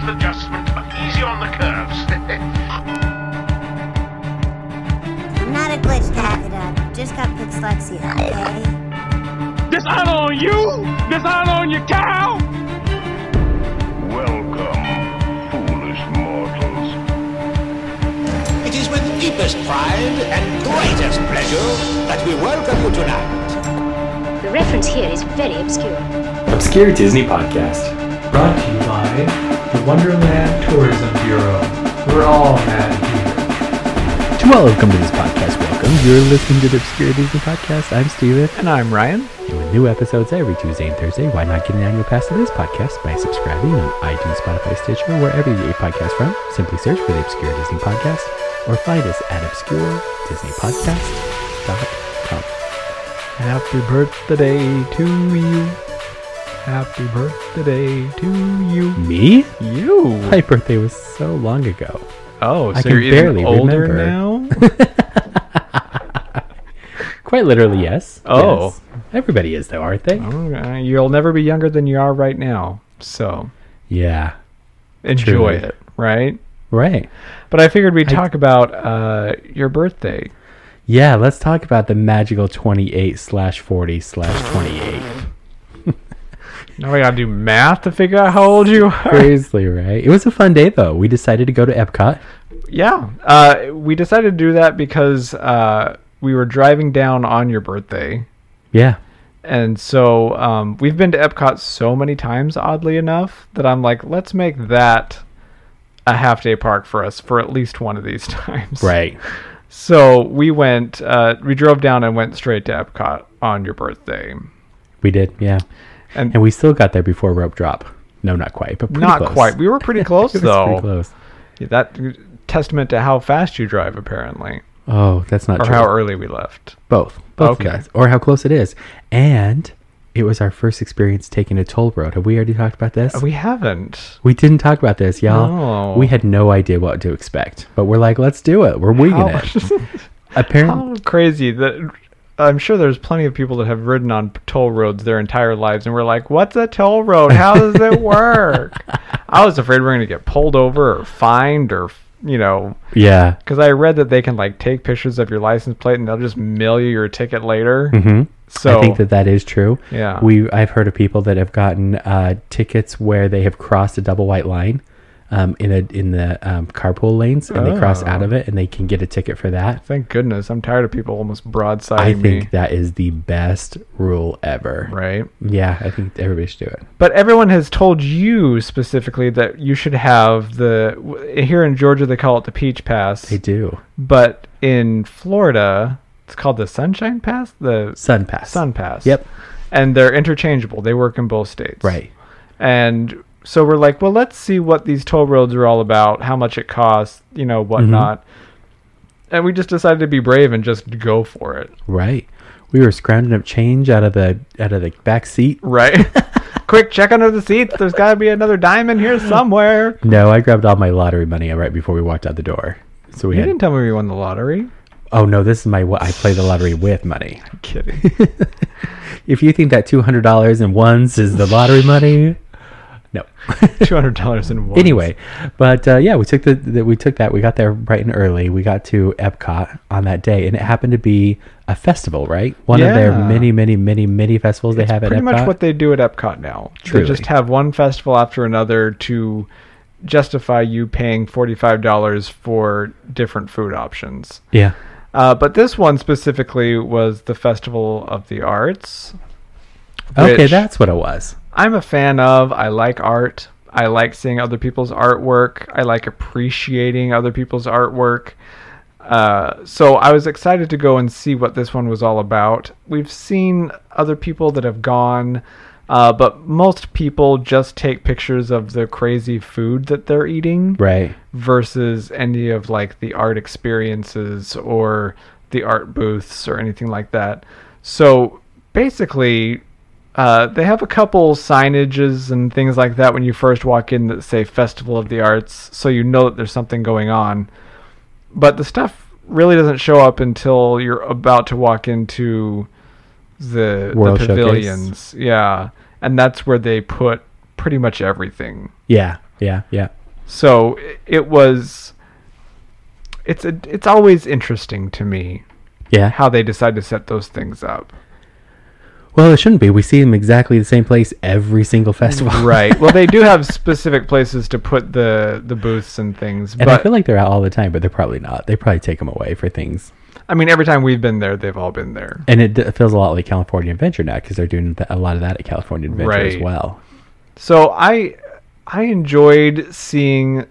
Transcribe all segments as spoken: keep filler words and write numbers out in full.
an adjustment, but easy on the curves. I'm not a glitch to have it up. Just got dyslexia, okay? Dishonor on you! Dishonor on your cow! Welcome, foolish mortals. It is with deepest pride and greatest pleasure that we welcome you tonight. The reference here is very obscure. Obscure Disney Podcast. Brought to you by the Wonderland Tourism Bureau. We're all mad here. Welcome to this podcast. Welcome. You're listening to the Obscure Disney Podcast. I'm Steven. And I'm Ryan. And with new episodes every Tuesday and Thursday, why not get an annual pass to this podcast by subscribing on iTunes, Spotify, Stitcher, or wherever you get your podcast from. Simply search for the Obscure Disney Podcast or find us at obscure disney podcast dot com. Happy birthday to you. Happy birthday to you. Me? You. My birthday was so long ago. Oh, so I can you're barely even older remember. now? Quite literally, yes. Oh. Yes. Everybody is, though, aren't they? Okay. You'll never be younger than you are right now. So Yeah. enjoy Truly. it, right? Right. But I figured we'd I- talk about uh, your birthday. Yeah, let's talk about the magical twenty-eight slash forty slash twenty-eight. Now we gotta do math to figure out how old you are. Crazily, right? It was a fun day, though. We decided to go to Epcot. Yeah. Uh, we decided to do that because uh, we were driving down on your birthday. Yeah. And so um, we've been to Epcot so many times, oddly enough, that I'm like, let's make that a half-day park for us for at least one of these times. Right. So we went, uh, we drove down and went straight to Epcot on your birthday. We did, yeah. And, And we still got there before rope drop. No, not quite, but pretty not close. quite. We were pretty close, It was though. pretty close. Yeah, that testament to how fast you drive, apparently. Oh, that's not Or true. how early we left. Both. Both Okay. of us. Or how close it is. And it was our first experience taking a toll road. Have we already talked about this? We haven't. We didn't talk about this, y'all. No. We had no idea what to expect. But we're like, let's do it. We're winging How- it. Apparently. How crazy that I'm sure there's plenty of people that have ridden on toll roads their entire lives, and we're like, "What's a toll road? How does it work?" I was afraid we we're gonna get pulled over or fined, or you know, Yeah. because I read that they can like take pictures of your license plate and they'll just mail you your ticket later. Mm-hmm. So I think that that is true. Yeah. We I've heard of people that have gotten uh, tickets where they have crossed a double white line um, in a in the um, carpool lanes, and they cross Oh. out of it, and they can get a ticket for that. Thank goodness. I'm tired of people almost broadsiding I me. think that is the best rule ever. Right. Yeah, I think everybody should do it. But everyone has told you specifically that you should have the w- here in Georgia they call it the Peach Pass. They do. But in Florida, it's called the Sunshine Pass, the Sun Pass. Sun Pass. Yep. And they're interchangeable. They work in both states. Right. And so we're like, well, let's see what these toll roads are all about, how much it costs, you know, whatnot. Mm-hmm. And we just decided to be brave and just go for it. Right. We were scrounging up change out of the out of the back seat. Right. Quick, check under the seats. There's got to be another dime in here somewhere. No, I grabbed all my lottery money right before we walked out the door. So we You had. didn't tell me we won the lottery. Oh no, this is my what I play the lottery with money. I'm kidding. If you think that two hundred dollars in ones is the lottery money, no. two hundred dollars in one. Anyway, but uh, yeah, we took the, the we took that. We got there bright and early. We got to Epcot on that day, and it happened to be a festival, right? One of their Yeah. many, many, many, many festivals they have at pretty Epcot. much what they do at Epcot now. Truly. They just have one festival after another to justify you paying forty-five dollars for different food options. Yeah. Uh, but this one specifically was the Festival of the Arts. Okay, which that's what it was. I'm a fan of. I like art. I like seeing other people's artwork. I like appreciating other people's artwork. Uh, so I was excited to go and see what this one was all about. We've seen other people that have gone, uh, but most people just take pictures of the crazy food that they're eating Right. versus any of like the art experiences or the art booths or anything like that. So basically, uh, they have a couple signages and things like that when you first walk in that say Festival of the Arts, so you know that there's something going on. But the stuff really doesn't show up until you're about to walk into the, World the Showcase. pavilions. Yeah. And that's where they put pretty much everything. Yeah. yeah, yeah. So it was. It's a, it's always interesting to me. Yeah. How they decide to set those things up. Well, it shouldn't be. We see them exactly the same place every single festival. Right. Well, they do have specific places to put the, the booths and things. And but, I feel like they're out all the time, but they're probably not. They probably take them away for things. I mean, every time we've been there, they've all been there. And it d- feels a lot like California Adventure now because they're doing th- a lot of that at California Adventure Right. as well. So I I enjoyed seeing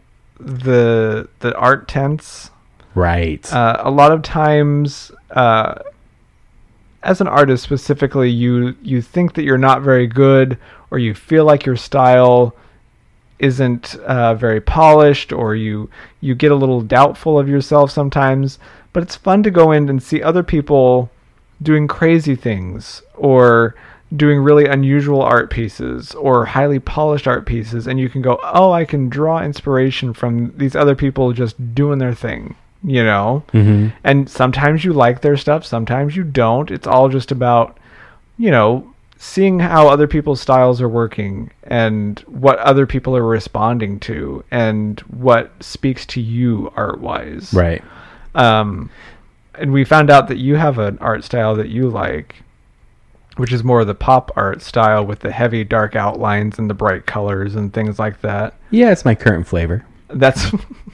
the the art tents. Right. Uh, a lot of times, uh, as an artist specifically, you you think that you're not very good, or you feel like your style isn't uh, very polished, or you you get a little doubtful of yourself sometimes. But it's fun to go in and see other people doing crazy things, or doing really unusual art pieces, or highly polished art pieces, and you can go, oh, I can draw inspiration from these other people just doing their thing. You know, mm-hmm. And sometimes you like their stuff, sometimes you don't. It's all just about, you know, seeing how other people's styles are working and what other people are responding to and what speaks to you art-wise. Right. Um, and we found out that you have an art style that you like, which is more of the pop art style with the heavy dark outlines and the bright colors and things like that. Yeah, it's my current flavor. That's...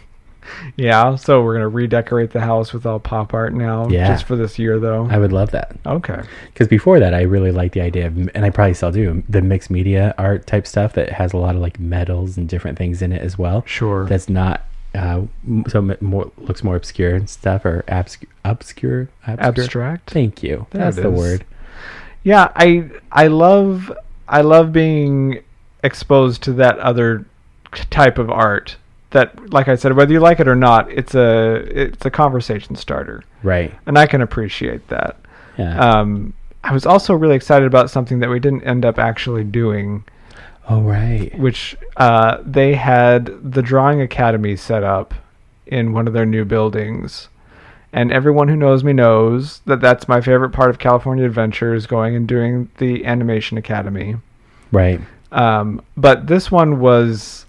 Yeah, so we're going to redecorate the house with all pop art now, Yeah. just for this year, though. I would love that. Okay. Because before that, I really liked the idea of, and I probably still do, the mixed media art type stuff that has a lot of like metals and different things in it as well. Sure. That's not, uh, m- so m- more looks more obscure and stuff, or absc- obscure, obscure? Abstract? Thank you. There That's it the is. word. Yeah, I I love I love being exposed to that other type of art. That, like I said, whether you like it or not, it's a it's a conversation starter, Right. and I can appreciate that. Yeah. Um, I was also really excited about something that we didn't end up actually doing, oh, right. which uh, they had the Drawing Academy set up in one of their new buildings. And everyone who knows me knows that that's my favorite part of California Adventure, is going and doing the Animation Academy. Right. Um, but this one was,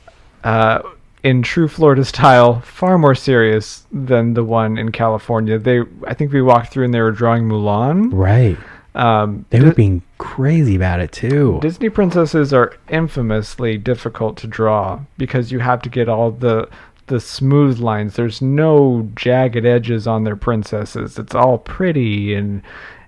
uh, in true Florida style, far more serious than the one in California. They, I think we walked through and they were drawing Mulan. Right. Um, They were Di- being crazy about it too. Disney princesses are infamously difficult to draw because you have to get all the the smooth lines. There's no jagged edges on their princesses. It's all pretty and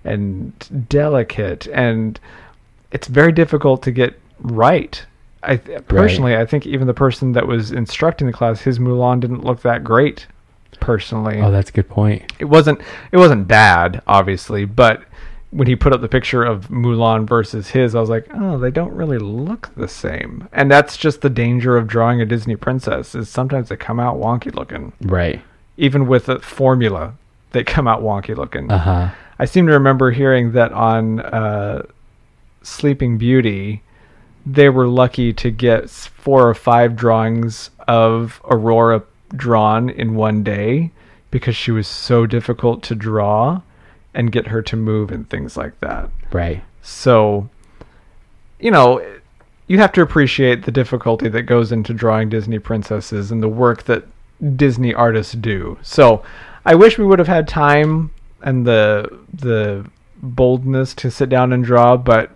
and delicate, and it's very difficult to get right. I th- personally, I think even the person that was instructing the class, his Mulan didn't look that great. Personally, Oh, that's a good point. it wasn't it wasn't bad, obviously, but when he put up the picture of Mulan versus his, I was like, oh, they don't really look the same. And that's just the danger of drawing a Disney princess, is sometimes they come out wonky looking. Right. Even with a formula, they come out wonky looking. Uh-huh. I seem to remember hearing that on uh, Sleeping Beauty, they were lucky to get s- four or five drawings of Aurora drawn in one day because she was so difficult to draw and get her to move and things like that. Right. So, you know, you have to appreciate the difficulty that goes into drawing Disney princesses and the work that Disney artists do. So, I wish we would have had time and the the boldness to sit down and draw, but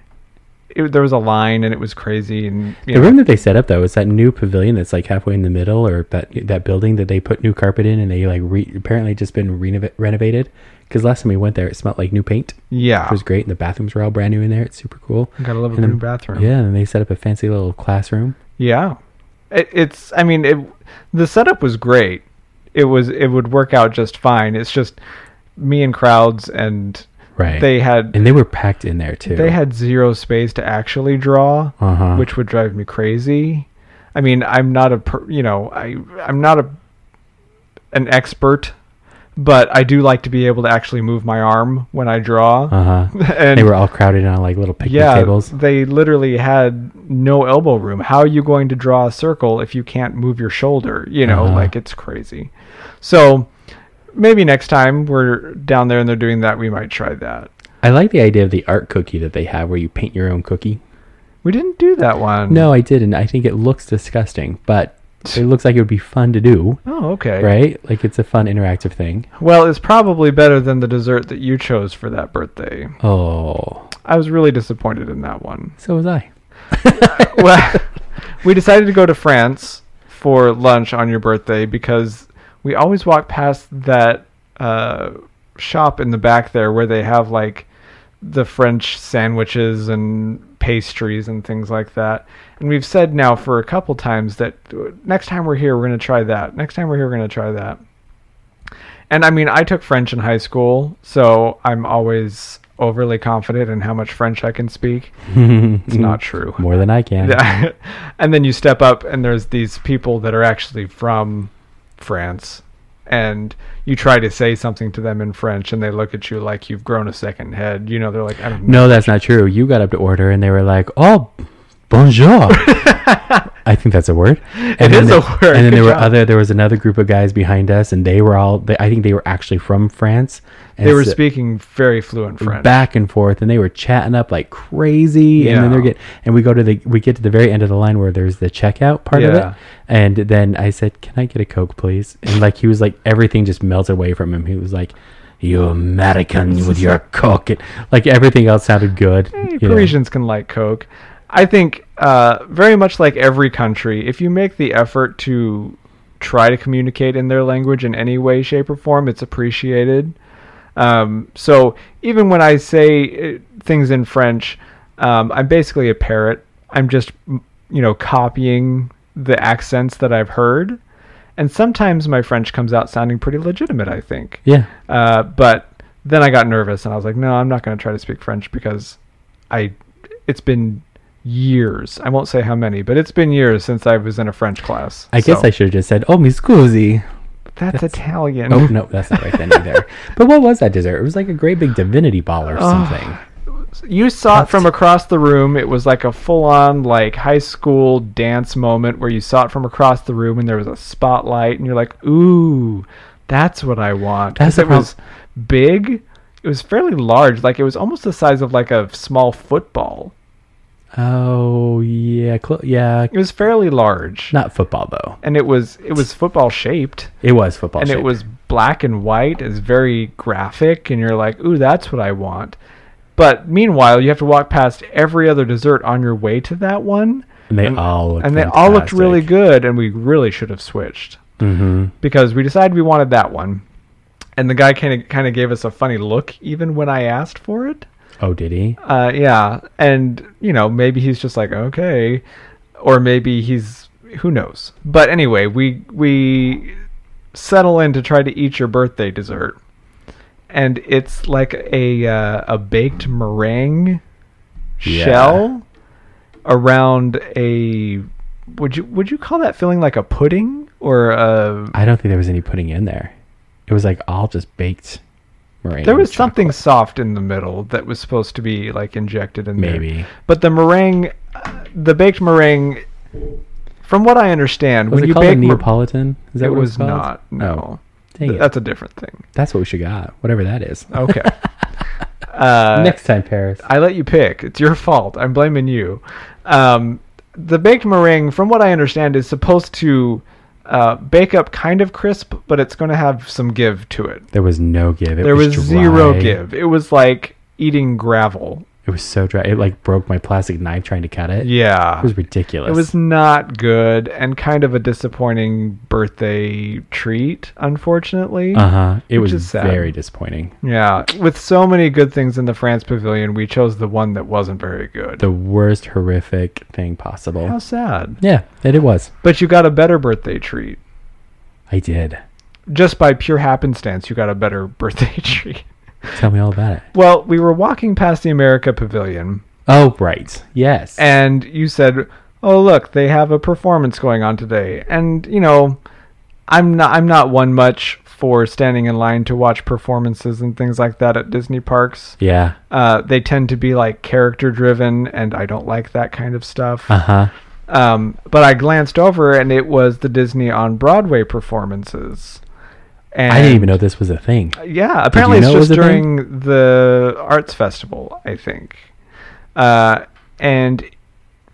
it, there was a line and it was crazy. And you The know, room that they set up though is that new pavilion that's like halfway in the middle, or that that building that they put new carpet in, and they like re- apparently just been renov- renovated. Because last time we went there, it smelled like new paint. yeah, It was great, and the bathrooms were all brand new in there. It's super cool. gotta love a And then- new bathroom. Yeah, and they set up a fancy little classroom. Yeah, it, it's. I mean, it, the setup was great. It was. It would work out just fine. It's just me and crowds, and Right. they had And they were packed in there too. they had zero space to actually draw, Uh-huh. which would drive me crazy. I mean, I'm not a per, you know I I'm not a an expert, but I do like to be able to actually move my arm when I draw. Uh-huh. And They were all crowded on like little picnic yeah, tables. they literally had no elbow room. How are you going to draw a circle if you can't move your shoulder? You know, Uh-huh. like it's crazy. So maybe next time we're down there and they're doing that, we might try that. I like the idea of the art cookie that they have where you paint your own cookie. We didn't do that one. No, I didn't. I think it looks disgusting, but it looks like it would be fun to do. Oh, okay. Right? Like it's a fun interactive thing. Well, it's probably better than the dessert that you chose for that birthday. Oh. I was really disappointed in that one. So was I. Well, we decided to go to France for lunch on your birthday because we always walk past that uh, shop in the back there where they have like the French sandwiches and pastries and things like that. And we've said now for a couple times that next time we're here, we're going to try that. Next time we're here, we're going to try that. And I mean, I took French in high school, so I'm always overly confident in how much French I can speak. It's not true. More than I can. Yeah. And then you step up and there's these people that are actually from France, and you try to say something to them in French and they look at you like you've grown a second head. You know, they're like, I don't know. No, that's not true. You got up to order and they were like, oh, bonjour. I think that's a word. And It is then a the- word. And then Good there were job. other. There was another group of guys behind us, and they were all. They, I think they were actually from France. And They were so- speaking very fluent French. back and forth, and they were chatting up like crazy. And then they're Yeah. get and we go to the we get to the very end of the line where there's the checkout part of Yeah. it, and then I said, "Can I get a Coke, please?" And like he was like everything just melted away from him. He was like, "You American with your Coke," and, like everything else sounded good. Hey, you know. Parisians can like Coke. I think uh, very much like every country, if you make the effort to try to communicate in their language in any way, shape, or form, it's appreciated. Um, so even when I say uh, things in French, um, I'm basically a parrot. I'm just, m- you know, copying the accents that I've heard. And sometimes my French comes out sounding pretty legitimate, I think. Yeah. Uh, but then I got nervous and I was like, no, I'm not going to try to speak French because I, it's been years. I won't say how many, but it's been years since I was in a French class. I guess So- I should have just said, "Oh, mi scusi." That's, Italian. Oh no, that's not right then either. But what was that dessert? It was like a great big divinity ball or something. You saw it from across the room. It was like a full-on like high school dance moment where you saw it from across the room and there was a spotlight and you're like, ooh, that's what I want. That's 'Cause it the was big. It was fairly large. Like it was almost the size of like a small football. Oh yeah, cl- yeah. It was fairly large. Not football though. And it was it was football shaped. It was football. And shaped. it was black and white. It's very graphic and you're like, ooh, that's what I want. But meanwhile, you have to walk past every other dessert on your way to that one. And they all looked and they all looked fantastic. really good, and we really should have switched Mm-hmm. because we decided we wanted that one. And the guy kind of kind of gave us a funny look even when I asked for it. Oh, did he? Uh, yeah, and you know maybe he's just like okay, or maybe he's who knows. But anyway, we we settle in to try to eat your birthday dessert, and it's like a uh, a baked meringue Yeah. shell around a would you would you call that filling like a pudding or a I don't think there was any pudding in there. It was like all just baked meringue. there was with something chocolate. soft in the middle that was supposed to be like injected in there. Maybe. But the meringue, uh, the baked meringue, from what I understand, Was when it you called a bake mer- Neapolitan? Is that it what was it's called? not. No, Oh, dang it. that's a different thing. That's what we should got. Whatever that is. Okay. uh, Next time, Paris. I let you pick. It's your fault. I'm blaming you. Um, the baked meringue, from what I understand, is supposed to uh, bake up kind of crisp, but it's going to have some give to it. There was no give. It There was dry. zero give. It was like eating gravel. It was so dry. It like broke my plastic knife trying to cut it. Yeah. It was ridiculous. It was not good and kind of a disappointing birthday treat, unfortunately. Uh huh. It which was is sad. very disappointing. Yeah. With so many good things in the France Pavilion, we chose the one that wasn't very good. The worst horrific thing possible. How sad. Yeah, it, it was. But you got a better birthday treat. I did. Just by pure happenstance, you got a better birthday treat. Tell me all about it. Well, we were walking past the America Pavilion, Oh, right. Yes. and you said, "Oh, look, they have a performance going on today." And you know, I'm not I'm not one much for standing in line to watch performances and things like that at Disney parks. yeah. Uh, they tend to be like character driven, and I don't like that kind of stuff. Uh huh. Um, but I glanced over, and it was the Disney on Broadway performances. And I didn't even know this was a thing. Yeah, apparently know it's it was just a thing? during the arts festival, I think. Uh, and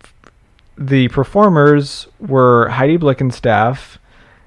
the performers were Heidi Blickenstaff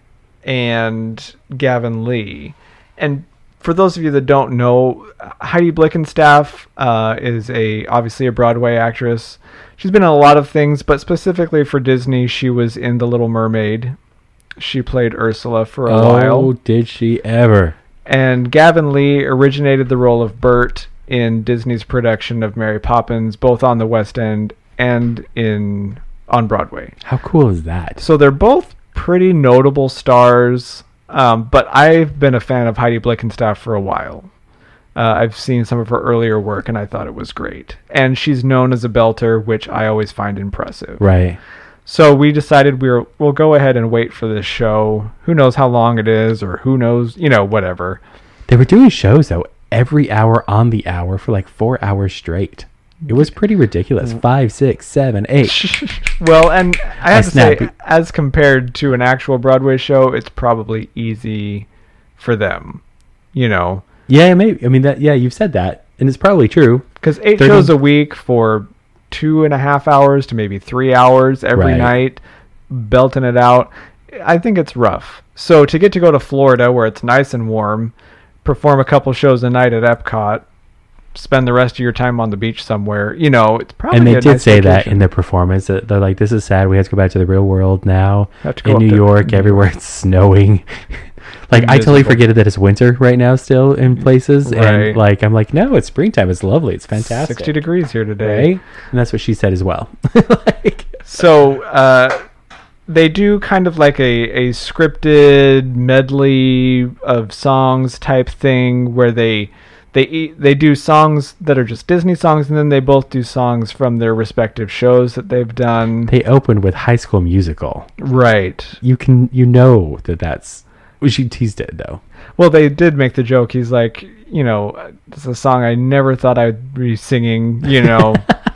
and Gavin Lee. And for those of you that don't know, Heidi Blickenstaff uh, is a obviously a Broadway actress. She's been in a lot of things, but specifically for Disney, she was in The Little Mermaid. She played Ursula for a oh, while. Oh, did she ever? And Gavin Lee originated the role of Bert in Disney's production of Mary Poppins, both on the West End and in on Broadway. How cool is that? So they're both pretty notable stars, um, but I've been a fan of Heidi Blickenstaff for a while. Uh, I've seen some of her earlier work, and I thought it was great. And she's known as a belter, which I always find impressive. Right. So we decided we were, we'll go ahead and wait for this show. Who knows how long it is, or who knows, you know, whatever. They were doing shows, though, every hour on the hour for like four hours straight. It was pretty ridiculous. Five, six, seven, eight. Well, and I have I to snap. say, as compared to an actual Broadway show, it's probably easy for them, you know. Yeah, maybe. I mean, that. Yeah, you've said that, and it's probably true. Because eight thirty shows a week for two and a half hours to maybe three hours every Right. night, belting it out, I think it's rough. So to get to go to Florida, where it's nice and warm, perform a couple shows a night at Epcot, spend the rest of your time on the beach somewhere, you know, it's probably And they a did nice say that vacation. in their performance. That they're like, "This is sad. We have to go back to the real world now." Have to go In up New to York, New everywhere it's snowing. Like, I totally Miserable. forget that it's winter right now still in places. Right. And, like, I'm like, no, it's springtime. It's lovely. It's fantastic. sixty degrees here today. Right? And that's what she said as well. Like, So uh, they do kind of like a, a scripted medley of songs type thing where they they e- they do songs that are just Disney songs, and then they both do songs from their respective shows that they've done. they opened with High School Musical. Right. You can, you know that that's... Well, she teased it, though. Well, they did make the joke. He's like, you know, it's a song I never thought I'd be singing, you know,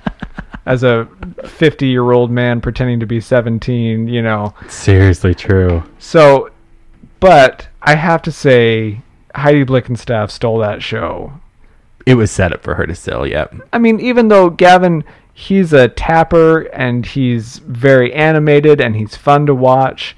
as a fifty-year-old man pretending to be seventeen, you know. Seriously true. So, but I have to say, Heidi Blickenstaff stole that show. It was set up for her to sell, yep. I mean, even though Gavin, he's a tapper and he's very animated and he's fun to watch,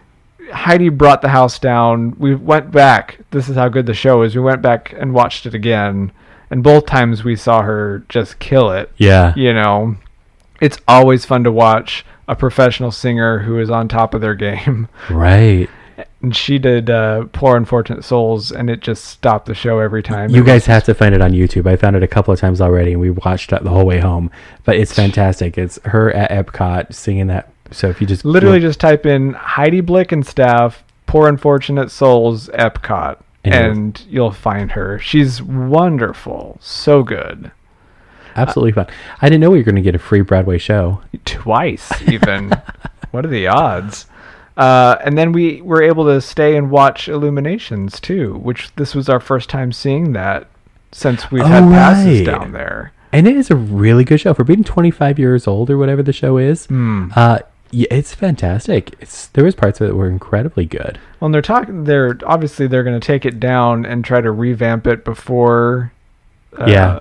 Heidi brought the house down. We went back. This is how good the show is. We went back and watched it again, and both times we saw her just kill it. Yeah. You know, it's always fun to watch a professional singer who is on top of their game. Right. And she did uh, Poor Unfortunate Souls, and it just stopped the show every time. You It guys was have to find it on YouTube. I found it a couple of times already, and we watched it the whole way home. But it's fantastic. It's her at Epcot singing that. So if you just... literally just type in Heidi Blickenstaff, Poor Unfortunate Souls, Epcot, And and, you'll- you'll find her. She's wonderful. So good. Absolutely fun. I didn't know we were going to get a free Broadway show. Twice, even. What are the odds? Uh, and then we were able to stay and watch Illuminations, too, which this was our first time seeing that since we've Oh, had passes right. down there. And it is a really good show. For being twenty-five years old or whatever the show is, Hmm. uh, yeah, it's fantastic. It's There was parts of it that were incredibly good. Well, and they're talking. They're obviously they're going to take it down and try to revamp it before. Uh, Yeah.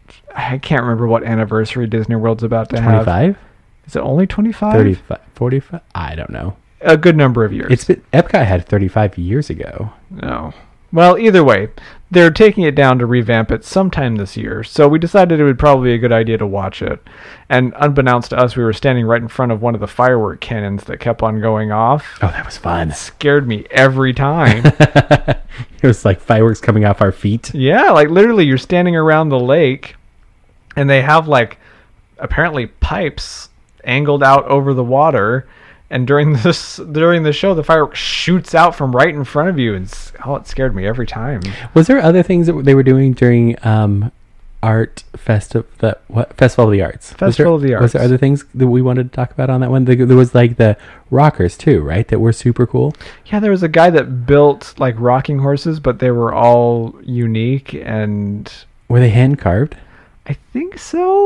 I can't remember what anniversary Disney World's about to have. twenty-five? Is it only twenty-five? thirty-five? forty-five? I don't know. A good number of years. It's been, Epcot had thirty-five years ago. No. Well, either way, they're taking it down to revamp it sometime this year. So we decided it would probably be a good idea to watch it. And unbeknownst to us, we were standing right in front of one of the firework cannons that kept on going off. Oh, that was fun. It scared me every time. It was like fireworks coming off our feet. Yeah, like literally you're standing around the lake and they have like apparently pipes angled out over the water, and during this during the show the firework shoots out from right in front of you, and s- oh, it scared me every time. Was there other things that they were doing during um, art festival? The what Festival of the Arts? Festival was there, of the Was there Arts. other things that we wanted to talk about on that one? There there was like the rockers too, right? That were super cool. Yeah, there was a guy that built like rocking horses, but they were all unique, and Were they hand carved? I think so.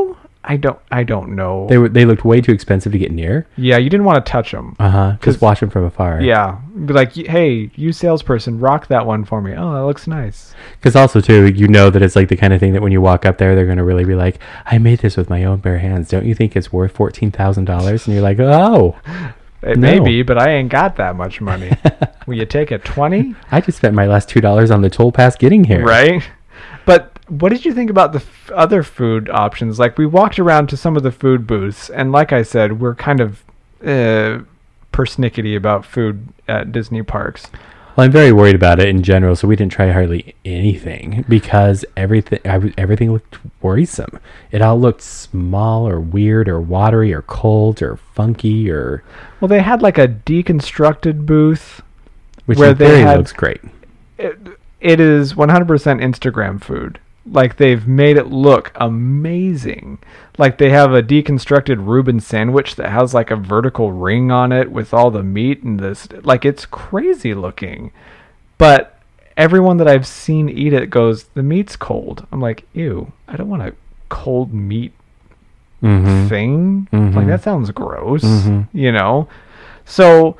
I don't I don't know. They were they looked way too expensive to get near. Yeah, you didn't want to touch them. Uh huh. Just watch them from afar. Yeah, be like, hey, you salesperson, rock that one for me. Oh, that looks nice. Because also too, you know that it's like the kind of thing that when you walk up there, they're going to really be like, "I made this with my own bare hands. Don't you think it's worth fourteen thousand dollars?" And you're like, "Oh, it no. may be, but I ain't got that much money. Will you take a twenty? I just spent my last two dollars on the toll pass getting here." Right. But what did you think about the f- other food options? Like, we walked around to some of the food booths, and like I said, we're kind of uh, persnickety about food at Disney parks. Well, I'm very worried about it in general, so we didn't try hardly anything because everything I, w- everything looked worrisome. It all looked small or weird or watery or cold or funky or... Well, they had like a deconstructed booth. Which where in they theory had, looks great. It, it is one hundred percent Instagram food. Like, they've made it look amazing. Like, they have a deconstructed Reuben sandwich that has like a vertical ring on it with all the meat and this. Like, it's crazy looking. But everyone that I've seen eat it goes, the meat's cold. I'm like, ew, I don't want a cold meat Mm-hmm. thing. Mm-hmm. Like, that sounds gross, Mm-hmm. you know? So,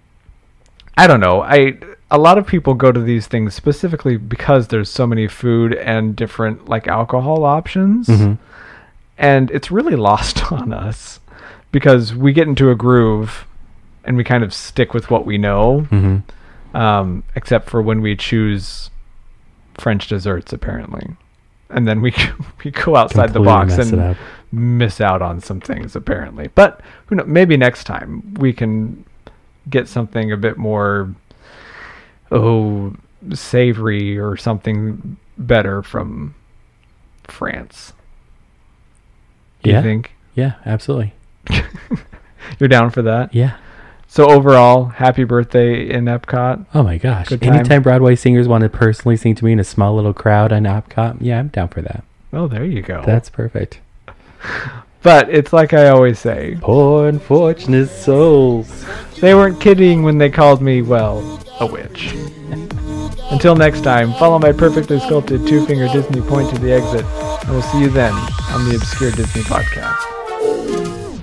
I don't know. I a lot of people go to these things specifically because there's so many food and different like alcohol options. Mm-hmm. And it's really lost on us because we get into a groove and we kind of stick with what we know. Mm-hmm. Um, except for when we choose French desserts, apparently. And then we we go outside Completely the box mess it and up. miss out on some things, apparently. But who knows, maybe next time we can get something a bit more oh savory or something better from France. Do Yeah. you think? Yeah, absolutely. You're down for that? Yeah. So overall, happy birthday in Epcot. Oh my gosh. Good time. Anytime Broadway singers want to personally sing to me in a small little crowd on Epcot, yeah, I'm down for that. Oh, there you go. That's perfect. But it's like I always say, Poor unfortunate souls. they weren't kidding when they called me, well, a witch. Until next time, follow my perfectly sculpted two-finger Disney point to the exit. I will see you then on the Obscure Disney Podcast.